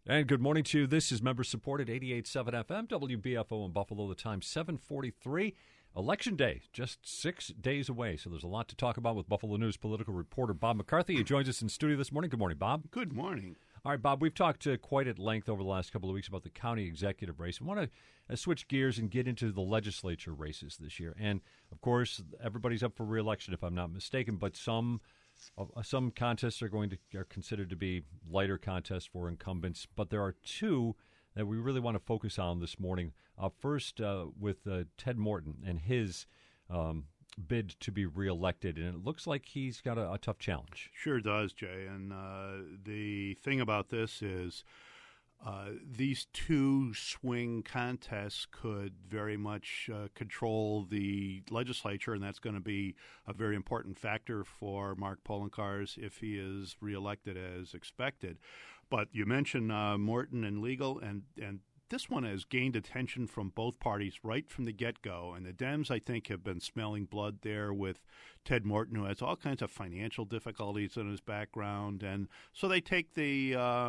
And good morning to you. This is member-supported 88.7 FM, WBFO in Buffalo. The time 7:43. Election Day, just 6 days away. So there's a lot to talk about with Buffalo News political reporter Bob McCarthy. He joins us in studio this morning. Good morning, Bob. Good morning. All right, Bob, we've talked quite at length over the last couple of weeks about the county executive race. I want to switch gears and get into the legislature races this year. And, of course, everybody's up for re-election, if I'm not mistaken, but some contests are considered to be lighter contests for incumbents, but there are two that we really want to focus on this morning. First, with Ted Morton and his bid to be reelected, and it looks like he's got a tough challenge. Sure does, Jay. And the thing about this is these two swing contests could very much control the legislature, and that's going to be a very important factor for Mark Poloncarz if he is reelected as expected. But you mentioned Morton and legal, and this one has gained attention from both parties right from the get-go. And the Dems, I think, have been smelling blood there with Ted Morton, who has all kinds of financial difficulties in his background. And so they take the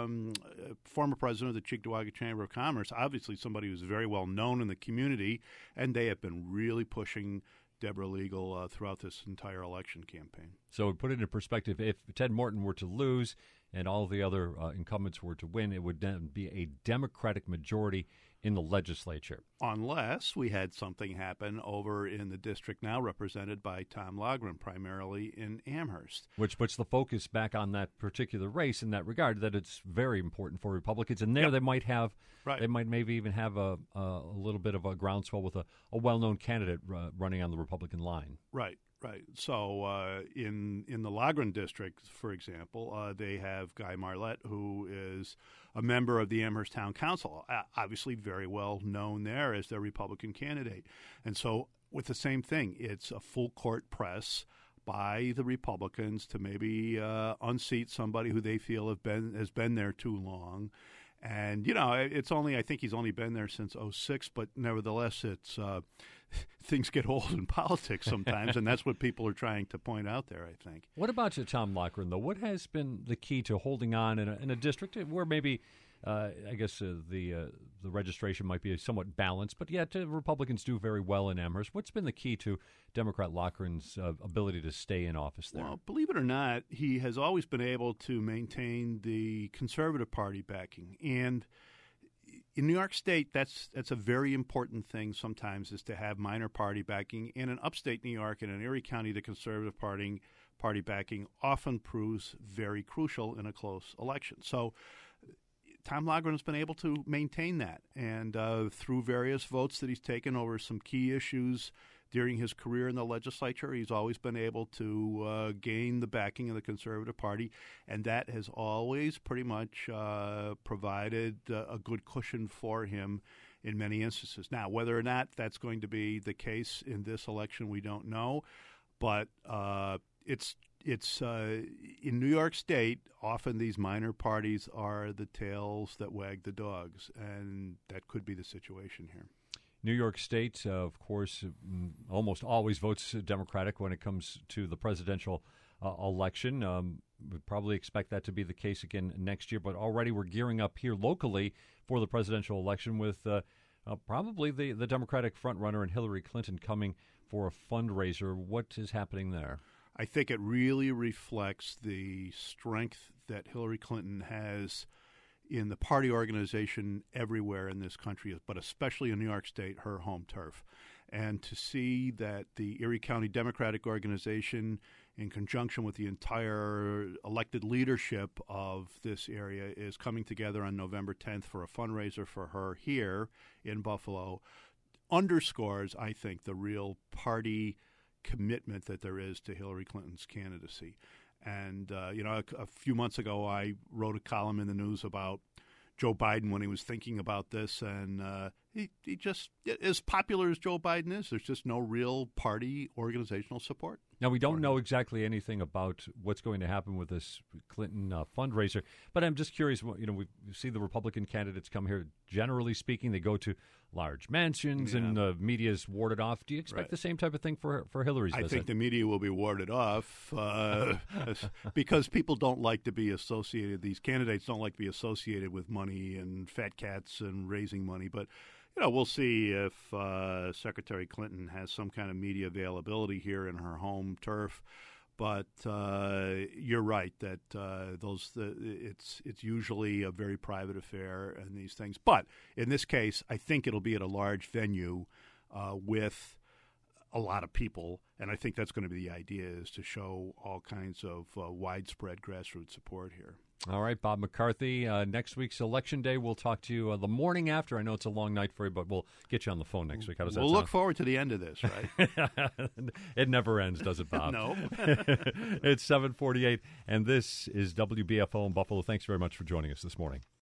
former president of the Cheektowaga Chamber of Commerce, obviously somebody who's very well known in the community, and they have been really pushing Deborah Legal throughout this entire election campaign. So put it into perspective, if Ted Morton were to lose and all the other incumbents were to win, it would then be a Democratic majority in the legislature. Unless we had something happen over in the district now represented by Tom Logren, primarily in Amherst. Which puts the focus back on that particular race in that regard, that it's very important for Republicans. And there they might have, they might maybe even have a little bit of a groundswell with a well-known candidate running on the Republican line. Right. Right. So in the Logren district, for example, they have Guy Marlette, who is a member of the Amherst Town Council, obviously very well known there as their Republican candidate. And so with the same thing, it's a full court press by the Republicans to maybe unseat somebody who they feel has been there too long. And, it's only, I think he's only been there since 2006, but nevertheless, it's things get old in politics sometimes, and that's what people are trying to point out there, I think. What about Tom Logren, though? What has been the key to holding on in a district where maybe, I guess, the registration might be somewhat balanced, but yet Republicans do very well in Amherst? What's been the key to Democrat Logren's ability to stay in office there? Well, believe it or not, he has always been able to maintain the Conservative Party backing. And in New York State, that's a very important thing sometimes, is to have minor party backing. And in upstate New York and in Erie County, the Conservative Party backing often proves very crucial in a close election. So Tom Logren has been able to maintain that, and through various votes that he's taken over some key issues during his career in the legislature, he's always been able to gain the backing of the Conservative Party, and that has always pretty much provided a good cushion for him in many instances. Now, whether or not that's going to be the case in this election, we don't know, but it's in New York State, often these minor parties are the tails that wag the dogs, and that could be the situation here. New York State, of course, almost always votes Democratic when it comes to the presidential election. We probably expect that to be the case again next year, but already we're gearing up here locally for the presidential election with probably the Democratic frontrunner and Hillary Clinton coming for a fundraiser. What is happening there? I think it really reflects the strength that Hillary Clinton has in the party organization everywhere in this country, but especially in New York State, her home turf. And to see that the Erie County Democratic Organization, in conjunction with the entire elected leadership of this area, is coming together on November 10th for a fundraiser for her here in Buffalo, underscores, I think, the real party commitment that there is to Hillary Clinton's candidacy. And, a few months ago, I wrote a column in the news about Joe Biden when he was thinking about this, and he just, as popular as Joe Biden is, there's just no real party organizational support. Now, we don't know exactly anything about what's going to happen with this Clinton fundraiser, but I'm just curious. We see the Republican candidates come here. Generally speaking, they go to large mansions, and the media's warded off. Do you expect the same type of thing for Hillary's visit? I think the media will be warded off because people don't like to be associated. These candidates don't like to be associated with money and fat cats and raising money, but we'll see if Secretary Clinton has some kind of media availability here in her home turf. But you're right that it's usually a very private affair and these things. But in this case, I think it'll be at a large venue with a lot of people, and I think that's going to be the idea, is to show all kinds of widespread grassroots support here. All right, Bob McCarthy. Next week's Election Day, we'll talk to you the morning after. I know it's a long night for you, but we'll get you on the phone next week. How does that sound? We'll look forward to the end of this, right? It never ends, does it, Bob? No. It's 7:48, and this is WBFO in Buffalo. Thanks very much for joining us this morning.